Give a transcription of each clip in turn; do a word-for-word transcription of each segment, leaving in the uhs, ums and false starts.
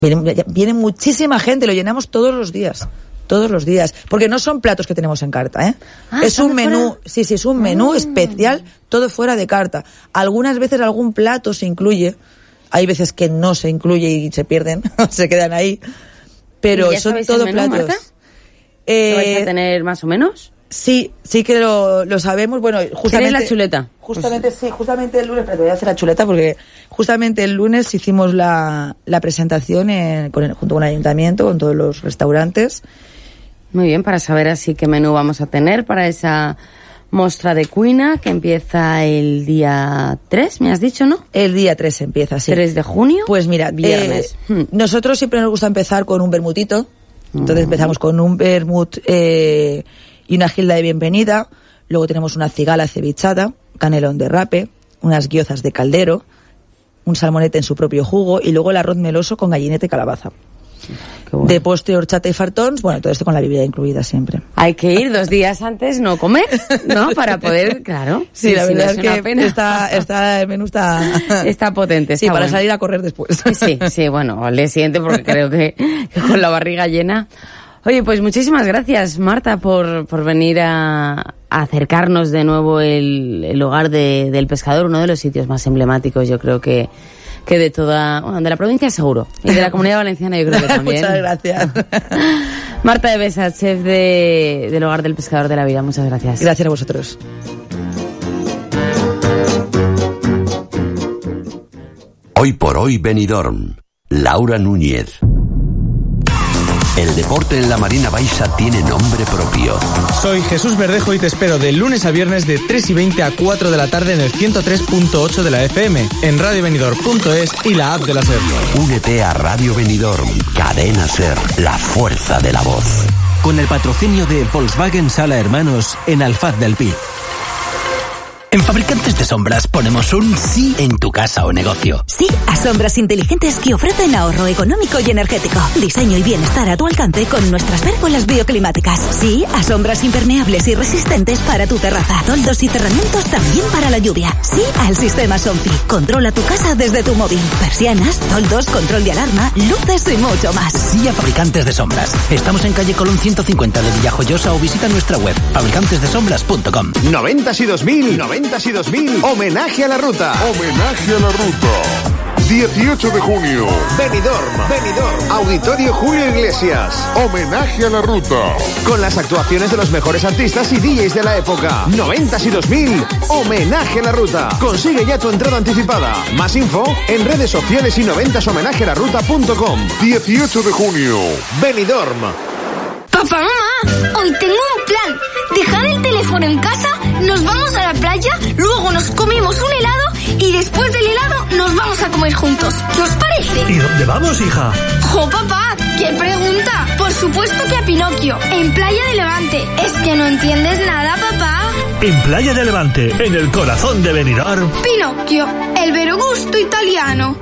Viene, viene muchísima gente, lo llenamos todos los días. Todos los días, porque no son platos que tenemos en carta, ¿eh? Ah, es un menú, fuera? sí, sí, es un menú ah. especial, todo fuera de carta. Algunas veces algún plato se incluye, hay veces que no se incluye y se pierden, se quedan ahí, pero son todo menú, platos. Marta? Eh, ¿Lo vais a tener más o menos? Sí, sí que lo, lo sabemos, bueno, justamente... ¿Queréis la chuleta? Justamente, pues... sí, justamente el lunes, pero te voy a hacer la chuleta porque justamente el lunes hicimos la, la presentación en, con el, junto con el ayuntamiento, con todos los restaurantes. Muy bien, para saber así qué menú vamos a tener para esa mostra de cuina que empieza el día tres, me has dicho, ¿no? El día tres empieza, sí. ¿tres de junio? Pues mira, viernes. Eh, hmm. Nosotros siempre nos gusta empezar con un vermutito. Entonces mm. empezamos con un vermut eh, y una gilda de bienvenida. Luego tenemos una cigala cevichada, canelón de rape, unas guiozas de caldero, un salmonete en su propio jugo y luego el arroz meloso con gallineta y calabaza. Bueno. De postre, horchata y fartons, bueno, todo esto con la bebida incluida siempre. Hay que ir dos días antes, no comer, ¿no? Para poder, claro. Sí, sí la sí, verdad no es, es que pena. Está, está, el menú está... Está potente, está Sí, para bueno. salir a correr después. Sí, sí, bueno, al día siguiente porque creo que, que con la barriga llena. Oye, pues muchísimas gracias, Marta, por, por venir a, a acercarnos de nuevo el, el hogar de, del pescador, uno de los sitios más emblemáticos, yo creo que que de toda, bueno, de la provincia seguro, y de la Comunidad Valenciana yo creo que también. Muchas gracias. Marta de Besa, chef de, del Hogar del Pescador de la Vida, muchas gracias. Gracias a vosotros. Hoy por hoy Benidorm, Laura Núñez. El deporte en la Marina Baixa tiene nombre propio. Soy Jesús Verdejo y te espero de lunes a viernes de tres y veinte a cuatro de la tarde en el ciento tres punto ocho de la F M, en radio benidorm punto es y la app de la SER. Únete a Radio Benidorm, Cadena SER, la fuerza de la voz. Con el patrocinio de Volkswagen Sala Hermanos en Alfaz del Pi. En Fabricantes de Sombras ponemos un sí en tu casa o negocio. Sí a sombras inteligentes que ofrecen ahorro económico y energético. Diseño y bienestar a tu alcance con nuestras pérgolas bioclimáticas. Sí a sombras impermeables y resistentes para tu terraza. Toldos y cerramientos también para la lluvia. Sí al sistema Somfi. Controla tu casa desde tu móvil. Persianas, toldos, control de alarma, luces y mucho más. Sí a Fabricantes de Sombras. Estamos en calle Colón ciento cincuenta de Villajoyosa o visita nuestra web fabricantes de sombras punto com. noventas y dos mil, noventas y dos mil, homenaje a la ruta. Homenaje a la ruta. dieciocho de junio. Benidorm, Benidorm, Auditorio Julio Iglesias. Homenaje a la ruta. Con las actuaciones de los mejores artistas y D Js de la época. noventas y dos mil, homenaje a la ruta. Consigue ya tu entrada anticipada. Más info en redes sociales y noventas homenaje a la ruta punto com. dieciocho de junio. Benidorm. Papá, mamá, hoy tengo un plan. Dejad el teléfono en casa, nos vamos a la playa, luego nos comemos un helado y después del helado nos vamos a comer juntos. ¿Qué os parece? ¿Y dónde vamos, hija? ¡Jo, papá! ¿Qué pregunta? Por supuesto que a Pinocchio, en Playa de Levante. ¿Es que no entiendes nada, papá? En Playa de Levante, en el corazón de Benidorm. Pinocchio, el vero gusto italiano.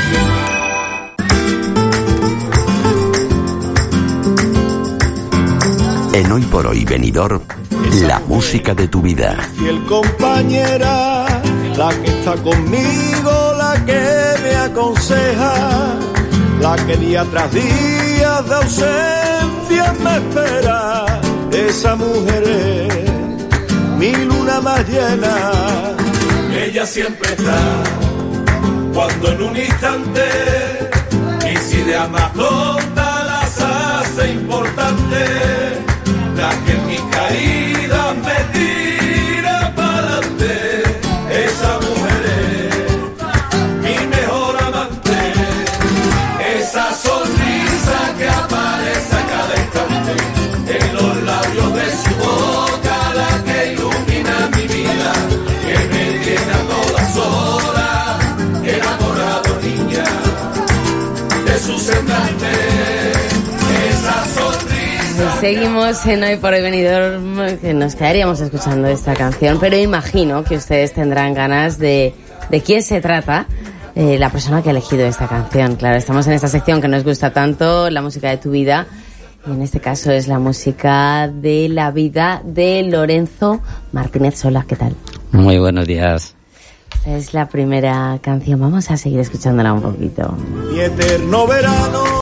En Hoy por Hoy Benidorm, la música de tu vida. Fiel compañera, la que está conmigo, la que me aconseja, la que día tras día de ausencia me espera. Esa mujer es mi luna más llena. Ella siempre está cuando en un instante mis ideas más tontas las hace importantes. La que en mi caída me tira para adelante, esa mujer es mi mejor amante, esa sonrisa que aparece a cada instante en los labios de su boca, la que ilumina mi vida, que me tiene a todas horas, enamorado niña de su semblante, esa sonrisa. Seguimos en Hoy por Hoy Benidorm, que nos quedaríamos escuchando esta canción, pero imagino que ustedes tendrán ganas de, de quién se trata eh, la persona que ha elegido esta canción. Claro, estamos en esta sección que nos gusta tanto, la música de tu vida, y en este caso es la música de la vida de Lorenzo Martínez Sola. ¿Qué tal? Muy buenos días. Es la primera canción. Vamos a seguir escuchándola un poquito. Mi eterno verano.